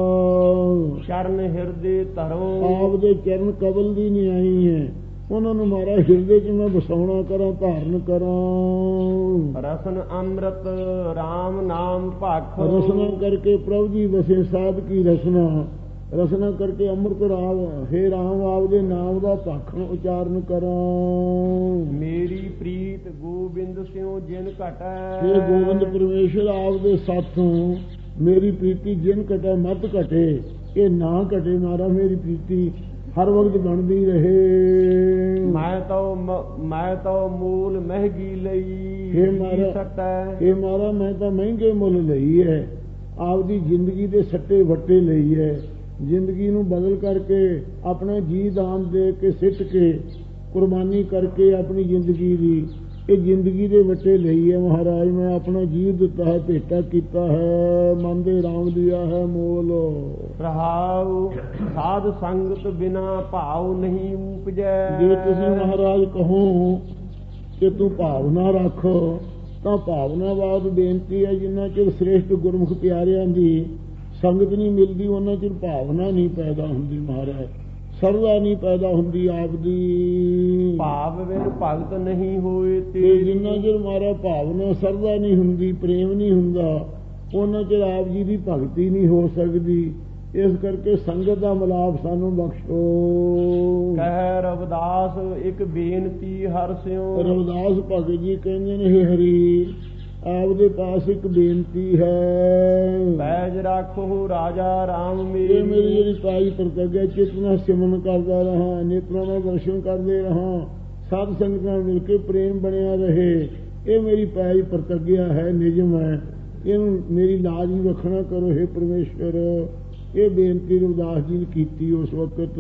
ਚਰਨ ਹਿਰਦੇ ਧਰੋ ਆਪ ਦੇ ਚਰਨ ਕਬਲ ਦੀ ਨਿਆਈ ਹੈ, ਉਹਨਾਂ ਨੂੰ ਮਾਰਾ ਹਿਰਦੇ 'ਚ ਮੈਂ ਵਸਾਉਣਾ ਕਰਾਂ, ਧਾਰਨ ਕਰਾਂ। ਰਸਨ ਅੰਮ੍ਰਿਤ ਰਾਮ ਨਾਮ ਭਖ। ਰਸਨਾ ਕਰਕੇ ਪ੍ਰਭੂ ਜੀ ਵਸੇ ਸਾਧ ਕੀ ਰਸਨਾ। ਰਸਨਾ ਕਰਕੇ ਅੰਮ੍ਰਿਤ ਰਾਮ ਹੇ ਰਾਮ ਆਪ ਦੇ ਨਾਮ ਦਾ ਭਾਖਣ ਉਚਾਰਨ ਕਰਾਂ। ਮੇਰੀ ਪ੍ਰੀਤ ਗੋਬਿੰਦ ਸਿਉ ਜਿਨ ਘਟੈ। ਹੇ ਗੋਬਿੰਦ ਪਰਮੇਸ਼ਰ ਆਪ ਦੇ ਸਾਥੋਂ ਮੇਰੀ ਪ੍ਰੀਤੀ ਜਿਨ ਘਟੈ ਮਤ ਘਟੇ। ਇਹ ਨਾ ਘਟੇ ਮਾਰਾ ਮੇਰੀ ਪ੍ਰੀਤੀ ਹਰ ਵਕਤ ਬਣਦੀ ਰਹੇ। ਮੈਂ ਤਾਂ ਮੈਂ ਤਾਂ ਮੂਲ ਮਹਿੰਗੀ ਲਈ ਹੇ ਮਾਰਾ ਸਕੈ। ਹੇ ਮਾਰਾ ਮੈਂ ਤਾਂ ਮਹਿੰਗੇ ਮੁੱਲ ਲਈ ਹੈ, ਆਪਦੀ ਜ਼ਿੰਦਗੀ ਦੇ ਸੱਟੇ ਵੱਟੇ ਲਈ ਹੈ। ਜ਼ਿੰਦਗੀ ਨੂੰ ਬਦਲ ਕਰਕੇ ਆਪਣਾ ਜੀ ਦਾਨ ਦੇ ਕੇ ਸਿੱਟ ਕੇ ਕੁਰਬਾਨੀ ਕਰਕੇ ਆਪਣੀ ਜ਼ਿੰਦਗੀ ਦੀ ਇਹ ਜ਼ਿੰਦਗੀ ਦੇ ਵੱਟੇ ਲਈ ਹੈ। ਮਹਾਰਾਜ ਮੈਂ ਆਪਣਾ ਜੀਵ ਦਿੱਤਾ ਹੈ, ਭੇਟਾ ਕੀਤਾ ਹੈ, ਮਨ ਦੇ ਰਾਮ ਦਿਆ ਹੈ ਮੋਲ। ਰਹਾਉ ਸਾਧ ਸੰਗਤ ਬਿਨਾ ਭਾਵ ਨਹੀਂ ਉਪਜੈ। ਜੇ ਤੁਸੀਂ ਮਹਾਰਾਜ ਕਹੋ ਕਿ ਤੂੰ ਭਾਵਨਾ ਰੱਖ ਤਾਂ ਭਾਵਨਾਵਾਦ ਬੇਨਤੀ ਹੈ। ਜਿੰਨਾ ਚਿਰ ਸ੍ਰੇਸ਼ਟ ਗੁਰਮੁਖ ਪਿਆਰਿਆਂ ਦੀ ਸੰਗਤ ਨਹੀਂ ਮਿਲਦੀ ਉਹਨਾਂ ਚਿਰ ਭਾਵਨਾ ਨਹੀਂ ਪੈਦਾ ਹੁੰਦੀ। ਮਹਾਰਾਜ ਸਰਦਾ ਨਹੀਂ ਪੈਦਾ ਹੁੰਦੀ ਆਪ ਦੀ। ਭਾਵ ਵਿੱਚ ਭਗਤ ਨਹੀਂ ਹੋਏ ਤੇ ਜਿੰਨਾ ਚਿਰ ਮਾਰਾ ਭਾਵਨਾ ਸਰਦਾ ਨਹੀਂ ਹੁੰਦੀ, ਪ੍ਰੇਮ ਨਹੀਂ ਹੁੰਦਾ, ਉਹਨਾਂ ਚਿਰ ਆਪ ਜੀ ਦੀ ਭਗਤੀ ਨਹੀਂ ਹੋ ਸਕਦੀ। ਇਸ ਕਰਕੇ ਸੰਗਤ ਦਾ ਮਿਲਾਪ ਸਾਨੂੰ ਬਖਸ਼ੋ। ਕਹਿ ਰਵਿਦਾਸ ਇੱਕ ਬੇਨਤੀ ਹਰਿ ਸਿਉ। ਰਵਿਦਾਸ ਭਗਤ ਜੀ ਕਹਿੰਦੇ ਨੇ ਹੇ ਹਰੀ ਆਪ ਦੇ ਪਾਸ ਇੱਕ ਬੇਨਤੀ ਹੈ। ਪੈਜ ਰੱਖੋ ਰਾਜਾ ਰਾਮ ਮੇਰੀ ਮੇਰੀ। ਮੇਰੀ ਜਿਹੜੀ ਪਾਈ ਪ੍ਰਤੱਗਿਆ ਚਿਤ ਨਾਲ ਸਿਮਰਨ ਕਰਦਾ ਰਹਾ, ਨੇਤਰਾਂ ਨਾਲ ਦਰਸ਼ਨ ਕਰਦੇ ਰਹਾ, ਸਾਧ ਸੰਗਤ ਨਾਲ ਮਿਲ ਕੇ ਪ੍ਰੇਮ ਬਣਿਆ ਰਹੇ। ਇਹ ਮੇਰੀ ਪਾਈ ਪ੍ਰਤੱਗਿਆ ਹੈ, ਨਿਯਮ ਹੈ। ਇਹਨੂੰ ਮੇਰੀ ਲਾਜ ਨੂੰ ਰੱਖਣਾ ਕਰੋ ਹੇ ਪਰਮੇਸ਼ਵਰ। ਇਹ ਬੇਨਤੀ ਰਵਿਦਾਸ ਜੀ ਨੇ ਕੀਤੀ ਉਸ ਵਕਤ।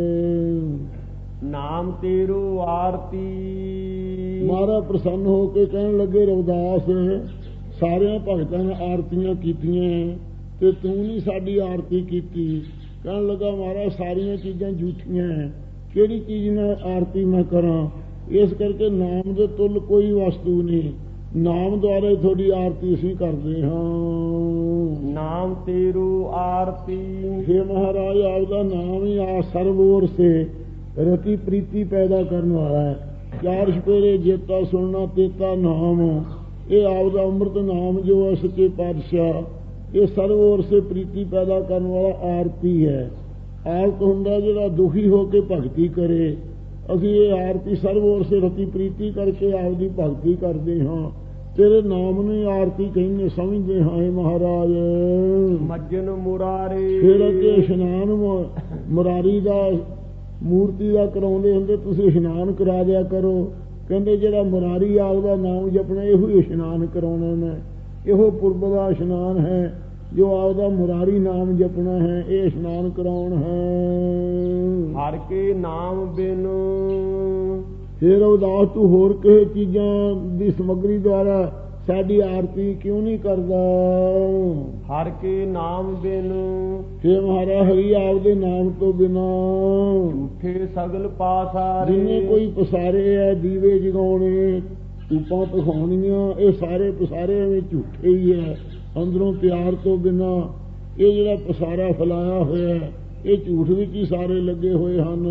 ਨਾਮ ਤੇਰੋ ਆਰਤੀ। ਮਹਾਰਾਜ ਪ੍ਰਸੰਨ ਹੋ ਕੇ ਕਹਿਣ ਲੱਗੇ ਰਵਿਦਾਸ ਸਾਰਿਆਂ ਭਗਤਾਂ ਨੇ ਆਰਤੀਆਂ ਕੀਤੀਆਂ ਤੇ ਤੂੰ ਨਹੀਂ ਸਾਡੀ ਆਰਤੀ ਕੀਤੀ। ਕਹਿਣ ਲੱਗਾ ਮਹਾਰਾਜ ਸਾਰੀਆਂ ਚੀਜ਼ਾਂ ਝੂਠੀਆਂ ਹੈ, ਕਿਹੜੀ ਚੀਜ਼ ਨਾਲ ਆਰਤੀ ਮੈਂ ਕਰਾਂ। ਇਸ ਕਰਕੇ ਨਾਮ ਦੇ ਤੁੱਲ ਕੋਈ ਵਸਤੂ ਨਹੀਂ, ਨਾਮ ਦੁਆਰਾ ਹੀ ਤੁਹਾਡੀ ਆਰਤੀ ਅਸੀਂ ਕਰਦੇ ਹਾਂ। ਨਾਮ ਤੇਰੋ ਆਰਤੀ। हे ਮਹਾਰਾਜ ਆਪਦਾ ਨਾਮ ਹੀ ਆ ਸਰਵੋਰ ਸੇ ਰਤੀ ਪ੍ਰੀਤੀ ਪੈਦਾ ਕਰਨ ਵਾਲਾ ਹੈ। ਚਾਰ ਸਪੇਰੇ ਜੇਤਾ ਸੁਣਨਾ ਤੇਤਾ ਨਾਮ। ਇਹ ਆਪਦਾ ਅੰਮ੍ਰਿਤ ਨਾਮ ਜੋ ਹੈ ਸੱਚੇ ਪਾਤਸ਼ਾਹ ਇਹ ਸਰਵੋਰ ਸੇ ਪ੍ਰੀਤੀ ਪੈਦਾ ਕਰਨ ਵਾਲਾ ਆਰਤੀ ਹੈ। ਆਰਤ ਹੁੰਦਾ ਜਿਹੜਾ ਦੁਖੀ ਹੋ ਕੇ ਭਗਤੀ ਕਰੇ। ਅਸੀਂ ਇਹ ਆਰਤੀ ਸਰਵੋਰ ਸੇ ਰਤੀ ਪ੍ਰੀਤੀ ਕਰਕੇ ਆਪਦੀ ਭਗਤੀ ਕਰਦੇ ਹਾਂ। ਤੇਰੇ ਨਾਮ ਨੂੰ ਆਰਤੀ ਕਹਿੰਦੇ ਸਮਝਦੇ ਹਾਂ ਇਹ ਮਹਾਰਾਜ। ਮੱਜਨ ਮੁਰਾਰੇ। ਫਿਰ ਅੱਗੇ ਇਸ਼ਨਾਨ ਮੁਰਾਰੀ ਦਾ ਮੂਰਤੀ ਦਾ ਕਰਾਉਂਦੇ ਹੁੰਦੇ, ਤੁਸੀਂ ਇਸ਼ਨਾਨ ਕਰਾ ਦਿਆ ਕਰੋ। ਕਹਿੰਦੇ ਜਿਹੜਾ ਮੁਰਾਰੀ ਆ ਉਹਦਾ ਨਾਮ ਜਪਣਾ ਇਹੋ ਹੀ ਇਸ਼ਨਾਨ ਕਰਾਉਣਾ ਨੇ। ਇਹੋ ਪੁਰਬ ਦਾ ਇਸ਼ਨਾਨ ਹੈ ਜੋ ਆਪਦਾ ਮੁਰਾਰੀ ਨਾਮ ਜਪਣਾ ਹੈ, ਇਹ ਇਸ਼ਨਾਨ ਕਰਾਉਣ ਹੈ। ਹਰ ਕੇ ਨਾਮ ਬਿਨ। ਫਿਰ ਉਦਾਸ ਤੂੰ ਹੋਰ ਕਿਸੇ ਚੀਜ਼ਾਂ ਦੀ ਸਮੱਗਰੀ ਦੁਆਰਾ ਸਾਡੀ ਆਰਤੀ ਕਿਉਂ ਨਹੀਂ ਕਰਦਾ। ਹਰ ਕੇ ਨਾਮ ਬਿਨ। ਫਿਰ ਮਹਾਰਾਜ ਹਰੀ ਆਪਦੇ ਨਾਮ ਤੋਂ ਬਿਨਾ ਝੂਠੇ ਸਗਲ ਪਾਸਾਰੇ। ਜਿੰਨੇ ਕੋਈ ਪਸਾਰੇ ਹੈ ਦੀਵੇ ਜਗਾਉਣੇ ਧੂਪਾਂ ਪਖਾਉਣੀਆਂ ਇਹ ਸਾਰੇ ਪਸਾਰੇ ਐਵੇਂ ਝੂਠੇ ਹੀ ਹੈ। ਅੰਦਰੋਂ ਪਿਆਰ ਤੋਂ ਬਿਨਾ ਇਹ ਜਿਹੜਾ ਪਸਾਰਾ ਫੈਲਾਇਆ ਹੋਇਆ ਇਹ ਝੂਠ ਵਿੱਚ ਹੀ ਸਾਰੇ ਲੱਗੇ ਹੋਏ ਹਨ।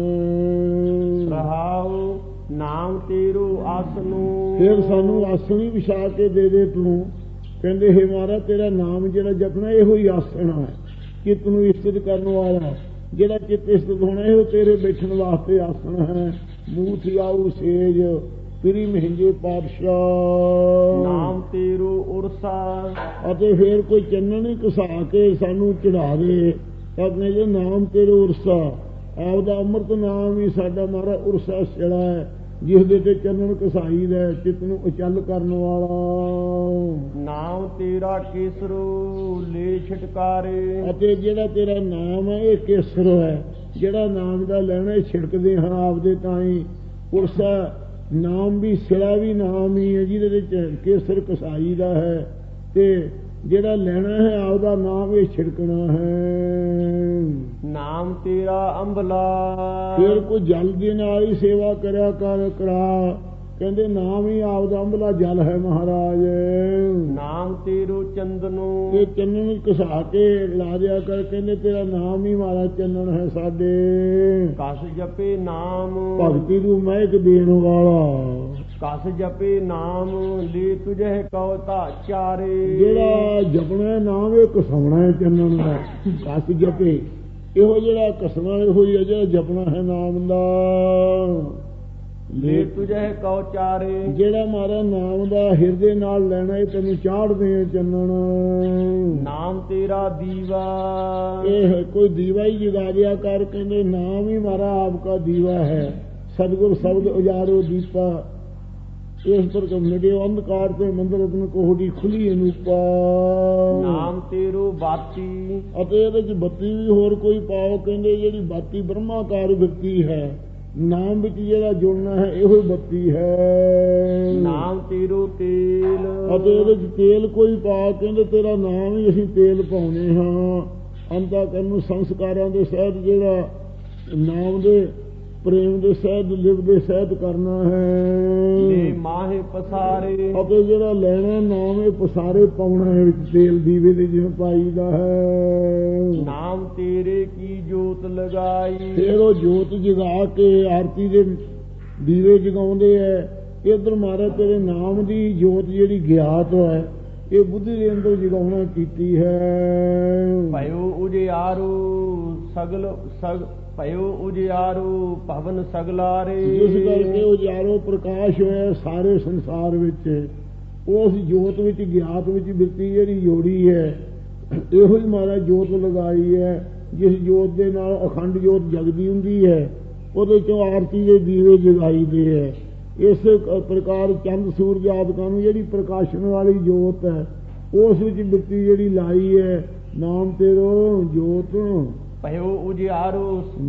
ਰਹਾਉ ਨਾਮ ਤੇਰੋ ਆਸਨੂ। ਫਿਰ ਸਾਨੂੰ ਆਸਣ ਹੀ ਵਿਛਾ ਕੇ ਦੇ ਦੇ ਤੂੰ। ਕਹਿੰਦੇ ਹੇ ਮਹਾਰਾਜ ਤੇਰਾ ਨਾਮ ਜਿਹੜਾ ਜਪਣਾ ਇਹੋ ਹੀ ਆਸਣ ਹੈ, ਚਿੱਤ ਨੂੰ ਇਸਤਤ ਕਰਨ ਵਾਲਾ। ਜਿਹੜਾ ਚਿੱਤ ਇਸਤਤ ਹੋਣਾ ਇਹੋ ਤੇਰੇ ਬੈਠਣ ਵਾਸਤੇ ਆਸਣ ਹੈ। ਮੂਥ ਆਊ ਸੇਜ ਪਿਰੀ ਮਹਿੰਗੇ ਪਾਤਸ਼ਾਹ। ਨਾਮ ਤੇਰੋ ਉਰਸਾ ਅਤੇ ਫੇਰ ਕੋਈ ਚੰਨਣ ਹੀ ਘਸਾ ਕੇ ਸਾਨੂੰ ਚੜਾ ਦੇ ਤਾਂ ਆਪਣੇ ਜੇ ਨਾਮ ਤੇਰੋ ਉਰਸਾ, ਆਪਦਾ ਅੰਮ੍ਰਿਤ ਨਾਮ ਹੀ ਸਾਡਾ ਮਾਰਾ ਉਰਸਾ ਸਿਲਾ ਹੈ, ਜਿਸ ਦੇ ਤੇ ਚੰਨਣ ਘਸਾਈ ਦਾ ਚਿੱਤ ਨੂੰ ਉਚਲ ਕਰਨ ਵਾਲਾ। ਨਾਮ ਤੇਰਾ ਕੇਸਰੋ ਲੈ ਛਟਕਾਰੇ, ਅਤੇ ਜਿਹੜਾ ਤੇਰਾ ਨਾਮ ਹੈ ਇਹ ਕੇਸਰ ਹੈ, ਜਿਹੜਾ ਨਾਮ ਦਾ ਲੈਣਾ ਛਿੜਕਦੇ ਹਾਂ ਆਪਦੇ ਤਾਈਂ। ਉਰਸਾ ਨਾਮ ਵੀ ਸਿਲਾ ਵੀ ਨਾਮ ਹੀ ਹੈ, ਜਿਹਦੇ ਵਿੱਚ ਕੇਸਰ ਕਸਾਈ ਦਾ ਹੈ, ਤੇ ਜਿਹੜਾ ਲੈਣਾ ਹੈ ਆਪਦਾ ਨਾਮ ਇਹ ਛਿੜਕਣਾ ਹੈ। ਨਾਮ ਤੇਰਾ ਅੰਬਲਾ, ਫਿਰ ਕੋਈ ਜਲ ਦੇ ਨਾਲ ਹੀ ਸੇਵਾ ਕਰਿਆ ਕਰ ਕਰਾ, ਕਹਿੰਦੇ ਨਾਮ ਹੀ ਆਪਦਾ ਅੰਬਲਾ ਜਲ ਹੈ ਮਹਾਰਾਜ। ਨਾਮ ਤੇਰੋ ਚੰਦਨੋ, ਇਹ ਚੰਨਣ ਨੂੰ ਘਸਾ ਕੇ ਲਾ ਦਿਆ ਕਰ, ਕਹਿੰਦੇ ਤੇਰਾ ਨਾਮ ਹੀ ਮਾਰਾ ਚੰਨਣ ਹੈ ਸਾਡੇ। ਕਸ ਜਪੇ ਨਾਮ, ਭਗਤੀ ਨੂੰ ਮਹਿਕ ਦੇਣ ਵਾਲਾ। ਕਸ ਜਪੇ ਨਾਮ ਲੈ ਤੁਝੇ ਕਉ ਤਾ ਚਾਰੇ, ਜਿਹੜਾ ਜਪਣਾ ਨਾਮ ਇਹ ਘਸਾਉਣਾ ਹੈ ਚੰਨਣ ਦਾ। ਕਸ ਜਪੇ ਇਹੋ ਜਿਹੜਾ ਘਸਣਾ ਇਹੋ ਹੀ ਹੈ ਜਿਹੜਾ ਜਪਣਾ ਹੈ ਨਾਮ ਦਾ। ਲੈ ਤੁਝੇ ਕਉ ਚਾਰੇ, ਜਿਹੜਾ ਮਾਰਾ ਨਾਮ ਦਾ ਹਿਰਦੇ ਨਾਲ ਲੈਣਾ ਇਹ ਤੈਨੂੰ ਚਾੜਦੇ ਆ ਚੰਨਣ। ਨਾਮ ਤੇਰਾ ਦੀਵਾ, ਇਹ ਕੋਈ ਦੀਵਾ ਹੀ ਜਗਾ ਦਿਆ ਕਰ, ਕਹਿੰਦੇ ਨਾਮ ਹੀ ਮਾਰਾ ਆਪਕਾ ਦੀਵਾ ਹੈ। ਸਤਿਗੁਰ ਸ਼ਬਦ ਉਜਾਰੋ ਦੀਪਾ, ਇਸ ਪਰ ਮਿਟਿਓ ਅੰਧਕਾਰ ਤੇ ਮੰਦਰ ਰਤਨ ਕੋਹੜੀ ਖੁੱਲੀ ਅਨੂਪਾ। ਨਾਮ ਤੇਰੋ ਬਾਤੀ, ਅਤੇ ਇਹਦੇ ਚ ਬੱਤੀ ਵੀ ਹੋਰ ਕੋਈ ਪਾਓ, ਕਹਿੰਦੇ ਜਿਹੜੀ ਬਾਤੀ ਬ੍ਰਹਮਾਕਾਰ ਬੱਤੀ ਹੈ, ਨਾਮ ਵਿੱਚ ਜਿਹੜਾ ਜੁੜਨਾ ਹੈ ਇਹੋ ਬੱਤੀ ਹੈ। ਨਾਮ ਤੇਰੋ ਤੇਲ, ਅਤੇ ਇਹਦੇ ਚ ਤੇਲ ਕੋਈ ਪਾ, ਕਹਿੰਦੇ ਤੇਰਾ ਨਾਮ ਹੀ ਅਸੀਂ ਤੇਲ ਪਾਉਨੇ ਹਾਂ। ਅੰਤਾ ਕਰਨ ਨੂੰ ਸੰਸਕਾਰਾਂ ਦੇ ਸਹਿਤ ਜਿਹੜਾ ਨਾਮ ਦੇ ਪ੍ਰੇਮ ਦੇ ਸਹਿਤ ਲਿਵ ਦੇ ਸਹਿਤ ਕਰਨਾ ਹੈ। ਮਾਹੇ ਪਸਾਰੇ, ਅਤੇ ਜਿਹੜਾ ਲੈਣਾ ਨਾਮ ਇਹ ਪਸਾਰੇ ਪਾਉਣਾ ਹੈ ਵਿੱਚ ਤੇਲ ਦੀਵੇ ਦੇ ਜਿਵੇਂ ਪਾਈਦਾ ਹੈ। ਨਾਮ ਤੇਰੇ ਕੀ ਜੋਤ ਲਗਾਈ, ਫਿਰ ਉਹ ਜੋਤ ਜਗਾ ਕੇ ਆਰਤੀ ਦੇ ਦੀਵੇ ਜਗਾਉਂਦੇ ਹੈ। ਇੱਧਰ ਮਹਾਰਾਜ ਤੇਰੇ ਨਾਮ ਦੀ ਜੋਤ ਜਿਹੜੀ ਗਿਆਤ ਹੈ ਇਹ ਬੁੱਧੀ ਦੇ ਅੰਦਰ ਜਗਾਉਣਾ ਕੀਤੀ ਹੈ। ਭਇਓ ਉਜਿਆਰੋ ਸਗਲ ਸਗ ਭਇਓ ਉਜਿਆਰੋ ਭਵਨ ਸਗਲਾਰੇ, ਜਿਸ ਕਰਕੇ ਉਜਿਆਰੋ ਪ੍ਰਕਾਸ਼ ਹੋਇਆ ਸਾਰੇ ਸੰਸਾਰ ਵਿੱਚ। ਉਸ ਜੋਤ ਵਿੱਚ ਗਿਆਤ ਵਿੱਚ ਬਿਰਤੀ ਜਿਹੜੀ ਜੋੜੀ ਹੈ ਇਹੋ ਹੀ ਮਹਾਰਾਜ ਜੋਤ ਲਗਾਈ ਹੈ, ਜਿਸ ਜੋਤ ਦੇ ਨਾਲ ਅਖੰਡ ਜੋਤ ਜਗਦੀ ਹੁੰਦੀ ਹੈ, ਉਹਦੇ ਚੋਂ ਆਰਤੀ ਦੇ ਦੀਵੇ ਜਗਾਈ ਦੇ ਹੈ। ਇਸੇ ਪ੍ਰਕਾਰ ਚੰਦ ਸੂਰਜ ਆਦਿਕਾਂ ਨੂੰ ਜਿਹੜੀ ਪ੍ਰਕਾਸ਼ਨ ਵਾਲੀ ਜੋਤ ਹੈ ਉਸ ਵਿੱਚ ਬਿਰਤੀ ਜਿਹੜੀ ਲਾਈ ਹੈ। ਨਾਮ ਤੇਰੋ ਜੋਤ ਭਇਓ ਉਜਿਆਰੋ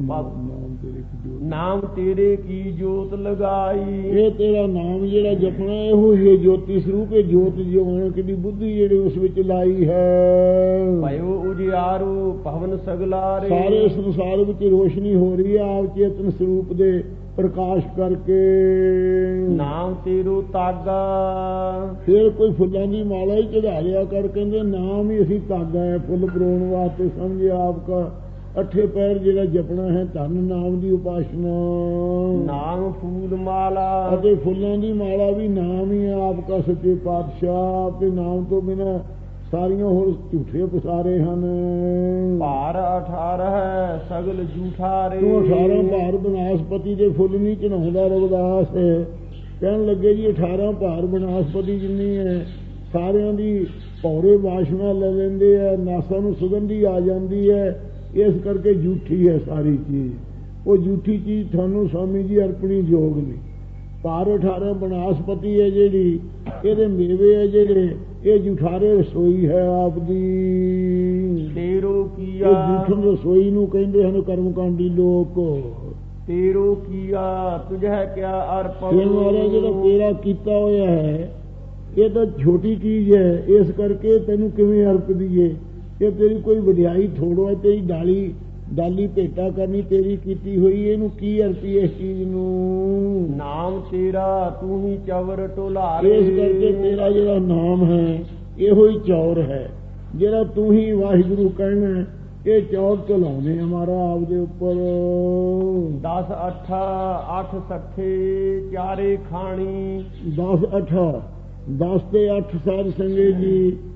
ਨਾਮ ਤੇਰੇ ਕੀ ਜੋਤ ਲਗਾਈ, ਇਹ ਤੇਰਾ ਨਾਮ ਜਿਹੜਾ ਜਪਣਾ ਇਹੋ ਹੀ ਜੋਤੀ ਸਰੂਪ ਹੈ। ਜੋਤ ਜਿਉਣਾ ਕਿਹਦੀ ਬੁੱਧੀ ਜਿਹੜੀ ਉਸ ਵਿੱਚ ਲਾਈ ਹੈ। ਭਇਓ ਉਜਿਆਰੋ ਭਵਨ ਸਗਲਾਰੇ, ਸਾਰੇ ਸੰਸਾਰ ਵਿੱਚ ਰੋਸ਼ਨੀ ਹੋ ਰਹੀ ਹੈ ਆਪ ਚੇਤਨ ਸਰੂਪ ਦੇ ਪ੍ਰਕਾਸ਼ ਕਰਕੇ। ਨਾਮ ਤੇਰੋ ਤਾਗਾ, ਫਿਰ ਕੋਈ ਫੁੱਲਾਂ ਦੀ ਮਾਲਾ ਹੀ ਚੜਾ ਲਿਆ ਕਰ, ਕਹਿੰਦੇ ਨਾਮ ਹੀ ਅਸੀਂ ਤਾਗਾ ਹੈ ਫੁੱਲ ਪਰੋਣ ਵਾਸਤੇ। ਸਮਝੇ ਆਪਕਾ ਅੱਠੇ ਪੈਰ ਜਿਹੜਾ ਜਪਣਾ ਹੈ ਧਨ ਨਾਮ ਦੀ ਉਪਾਸਨਾ। ਨਾਮ ਫੂਲ ਮਾਲਾ, ਅਤੇ ਫੁੱਲਾਂ ਦੀ ਮਾਲਾ ਵੀ ਨਾਮ ਹੀ ਹੈ ਆਪਕਾ ਸੱਚੇ ਪਾਤਸ਼ਾਹ। ਤੇ ਨਾਮ ਤੋਂ ਬਿਨਾਂ ਸਾਰੀਆਂ ਹੋਰ ਝੂਠੇ ਪਸਾਰੇ ਹਨ। ਭਾਰ ਅਠਾਰਹ ਸਗਲ ਝੂਠਾਰੇ, ਤੂੰ ਅਠਾਰਾਂ ਭਾਰ ਬਨਾਸਪਤੀ ਦੇ ਫੁੱਲ ਨਹੀਂ ਚੜਾਉਂਦਾ। ਰਵਿਦਾਸ ਕਹਿਣ ਲੱਗੇ ਜੀ ਅਠਾਰਾਂ ਭਾਰ ਬਨਾਸਪਤੀ ਜਿੰਨੀ ਹੈ ਸਾਰਿਆਂ ਦੀ ਭੌਰੇ ਵਾਸ਼ਨਾ ਲੈ ਲੈਂਦੇ ਆ, ਨਾਸਾਂ ਨੂੰ ਸੁਗੰਧੀ ਆ ਜਾਂਦੀ ਹੈ, ਇਸ ਕਰਕੇ ਝੂਠੀ ਹੈ ਸਾਰੀ ਚੀਜ਼। ਉਹ ਝੂਠੀ ਚੀਜ਼ ਤੁਹਾਨੂੰ ਸਵਾਮੀ ਜੀ ਅਰਪਣੀ ਯੋਗ ਨਹੀਂ। ਭਾਰ ਅਠਾਰਾਂ ਬਨਾਸਪਤੀ ਹੈ ਜਿਹੜੀ, ਇਹਦੇ ਮੇਵੇ ਹੈ ਜਿਹੜੇ, ਇਹ ਜੂਠਾਰੇ ਰਸੋਈ ਹੈ ਆਪ ਦੀ। ਤੇਰੋ ਕੀਆ, ਇਹ ਜੂਠਨ ਰਸੋਈ ਨੂੰ ਕਹਿੰਦੇ ਹਨ ਕਰਮਕਾਂਡੀ ਲੋਕ। ਤੇਰੋ ਕੀਆ ਤੁਝੇ ਕਿਆ ਅਰਪਣ, ਇਹ ਮਾਰਾ ਜਿਹੜਾ ਤੇਰਾ ਕੀਤਾ ਹੋਇਆ ਹੈ ਇਹ ਤਾਂ ਛੋਟੀ ਚੀਜ਼ ਹੈ, ਇਸ ਕਰਕੇ ਤੈਨੂੰ ਕਿਵੇਂ ਅਰਪ ਦਈਏ। ਇਹ ਤੇਰੀ ਕੋਈ ਵਡਿਆਈ ਥੋੜੋ ਹੈ, ਤੇਰੀ ਡਾਲੀ ਡਾਲੀ ਭੇਟਾ ਕਰਨੀ ਤੇਰੀ ਕੀਤੀ ਹੋਈ, ਇਹਨੂੰ ਕੀ ਅਰਪੀ ਇਸ ਚੀਜ਼ ਨੂੰ। ਨਾਮ ਤੇਰਾ ਤੂੰ ਹੀ ਚਵਰ ਢੋਲਾਰੇ, ਇਸ ਕਰਕੇ ਤੇਰਾ ਜਿਹੜਾ ਨਾਮ ਹੈ ਇਹੋ ਹੀ ਚੌਰ ਹੈ, ਜਿਹੜਾ ਤੂੰ ਹੀ ਵਾਹਿਗੁਰੂ ਕਹਿਣਾ ਇਹ ਚੌਰ ਢਲਾਉਣੇ ਹਮਾਰਾ ਆਪ ਦੇ ਉੱਪਰ। ਦਸ ਅੱਠਾ ਅੱਠ ਸੱਠੇ ਚਾਰੇ ਖਾਣੀ, ਦਸ ਅੱਠਾ ਦਸ ਤੇ ਅੱਠ ਸਾਧ ਸੰਗੇ ਜੀ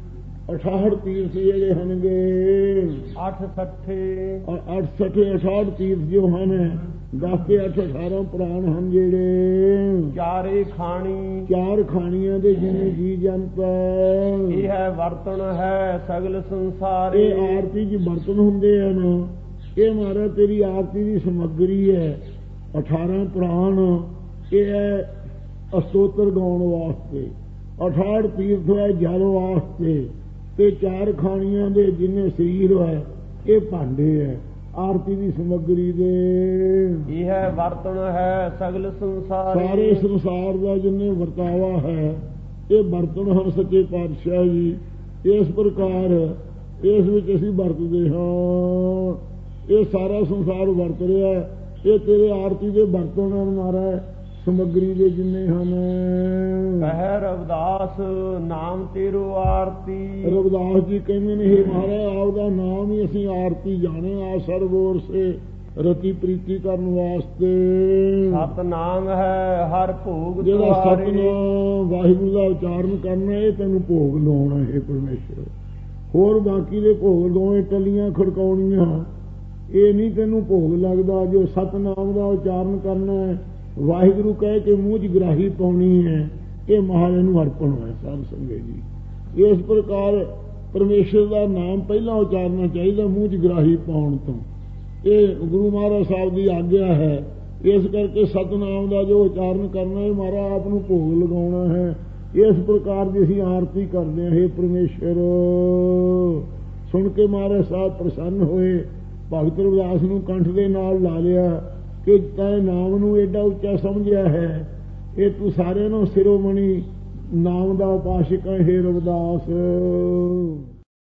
ਅਠਾਹਠ ਤੀਰਥ ਜਿਹੜੇ ਹਨਗੇ ਅੱਠ ਸੱਠੇ ਅੱਠ ਸੱਠੇ ਅਠਾਹਠ ਤੀਰਥ ਜੋ ਹਨ, ਦਸ ਤੇ ਅੱਠ ਅਠਾਰਾਂ ਪ੍ਰਾਣ ਹਨ ਜਿਹੜੇ, ਚਾਰੇ ਖਾਣੀ ਚਾਰ ਖਾਣੀਆਂ ਦੇ ਜਿਨੇ ਜੀ ਜਨਤ, ਇਹ ਹੈ ਵਰਤਨ ਹੈ ਸਗਲ ਸੰਸਾਰੇ। ਇਹ ਆਰਤੀ ਚ ਬਰਤਨ ਹੁੰਦੇ ਹਨ, ਇਹ ਮਹਾਰਾ ਤੇਰੀ ਆਰਤੀ ਦੀ ਸਮੱਗਰੀ ਹੈ। ਅਠਾਰਾਂ ਪ੍ਰਾਣ ਇਹ ਹੈ ਅਸਤੋਤਰ ਗਾਉਣ ਵਾਸਤੇ, ਅਠਾਹਠ ਤੀਰਥ ਹੈ ਜਲ ਵਾਸਤੇ, ਤੇ ਚਾਰ ਖਾਣੀਆਂ ਦੇ ਜਿੰਨੇ ਸਰੀਰ ਹੈ ਇਹ ਭਾਂਡੇ ਹੈ ਆਰਤੀ ਦੀ ਸਮੱਗਰੀ ਦੇ। ਇਹ ਹੈ ਵਰਤਨ ਹੈ ਸਗਲ ਸੰਸਾਰੇ, ਸਾਰੇ ਸੰਸਾਰ ਦਾ ਜਿੰਨੇ ਵਰਤਾਵਾ ਹੈ ਇਹ ਬਰਤਨ ਹਨ ਸੱਚੇ ਪਾਤਸ਼ਾਹ ਜੀ। ਇਸ ਪ੍ਰਕਾਰ ਇਸ ਵਿੱਚ ਅਸੀਂ ਵਰਤਦੇ ਹਾਂ। ਇਹ ਸਾਰਾ ਸੰਸਾਰ ਵਰਤ ਰਿਹਾ, ਇਹ ਤੇਰੇ ਆਰਤੀ ਦੇ ਬਰਤਨ ਹਨ ਮਹਾਰਾਜ, ਸਮੱਗਰੀ ਦੇ ਜਿੰਨੇ ਹਨ। ਕਹਿ ਰਵਿਦਾਸ ਨਾਮ ਤੇਰੋ ਆਰਤੀ, ਰਵਿਦਾਸ ਜੀ ਕਹਿੰਦੇ ਨੇ ਹੇ ਮਹਾਰਾਜ ਆਪਦਾ ਨਾਮ ਹੀ ਅਸੀਂ ਆਰਤੀ ਜਾਣੇ, ਆ ਸਰਵੋਰ ਸੇ ਰਤੀ ਪ੍ਰੀਤੀ ਕਰਨ ਵਾਸਤੇ। ਸਤਨਾਮ ਹੈ ਹਰ ਭੋਗ ਜਿਹੜਾ ਤੁਹਾਰੇ, ਸਤਨਾਮ ਵਾਹਿਗੁਰੂ ਦਾ ਉਚਾਰਨ ਕਰਨਾ ਇਹ ਤੈਨੂੰ ਭੋਗ ਲਾਉਣਾ ਹੈ ਪਰਮੇਸ਼ਰ। ਹੋਰ ਬਾਕੀ ਦੇ ਭੋਗ ਦੋਵੇਂ ਟੱਲੀਆਂ ਖੜਕਾਉਣੀਆਂ ਇਹ ਨਹੀਂ ਤੈਨੂੰ ਭੋਗ ਲੱਗਦਾ। ਜੋ ਸਤਨਾਮ ਦਾ ਉਚਾਰਨ ਕਰਨਾ ਹੈ, ਵਾਹਿਗੁਰੂ ਕਹਿ ਕੇ ਮੂੰਹ 'ਚ ਗਰਾਹੀ ਪਾਉਣੀ ਹੈ, ਇਹ ਮਹਾਰਾਜ ਨੂੰ ਅਰਪਣ ਹੈ ਸਾਧ ਸੰਗਤ ਜੀ। ਇਸ ਪ੍ਰਕਾਰ ਪਰਮੇਸ਼ਰ ਦਾ ਨਾਮ ਪਹਿਲਾਂ ਉਚਾਰਨਾ ਚਾਹੀਦਾ ਮੂੰਹ 'ਚ ਗਰਾਹੀ ਪਾਉਣ ਤੋਂ, ਇਹ ਗੁਰੂ ਮਹਾਰਾਜ ਸਾਹਿਬ ਦੀ ਆਗਿਆ ਹੈ। ਇਸ ਕਰਕੇ ਸਤਨਾਮ ਦਾ ਜੋ ਉਚਾਰਨ ਕਰਨਾ ਹੈ ਮਹਾਰਾਜ ਆਪ ਨੂੰ ਭੋਗ ਲਗਾਉਣਾ ਹੈ। ਇਸ ਪ੍ਰਕਾਰ ਦੀ ਅਸੀਂ ਆਰਤੀ ਕਰਦੇ ਹਾਂ। ਹੇ ਪਰਮੇਸ਼ਰ, ਸੁਣ ਕੇ ਮਹਾਰਾਜ ਸਾਹਿਬ ਪ੍ਰਸੰਨ ਹੋਏ, ਭਗਤ ਰਵਿਦਾਸ ਨੂੰ ਕੰਠ ਦੇ ਨਾਲ ਲਾ ਲਿਆ ਕਿ ਤੈਂ ਨਾਮ ਨੂੰ ਏਡਾ ਉੱਚਾ ਸਮਝਿਆ ਹੈ, ਇਹ ਤੂੰ ਸਾਰਿਆਂ ਨੂੰ ਸਿਰੋਮਣੀ ਨਾਮ ਦਾ ਉਪਾਸ਼ਕ ਹੈ। ਹੇ ਰਵਿਦਾਸ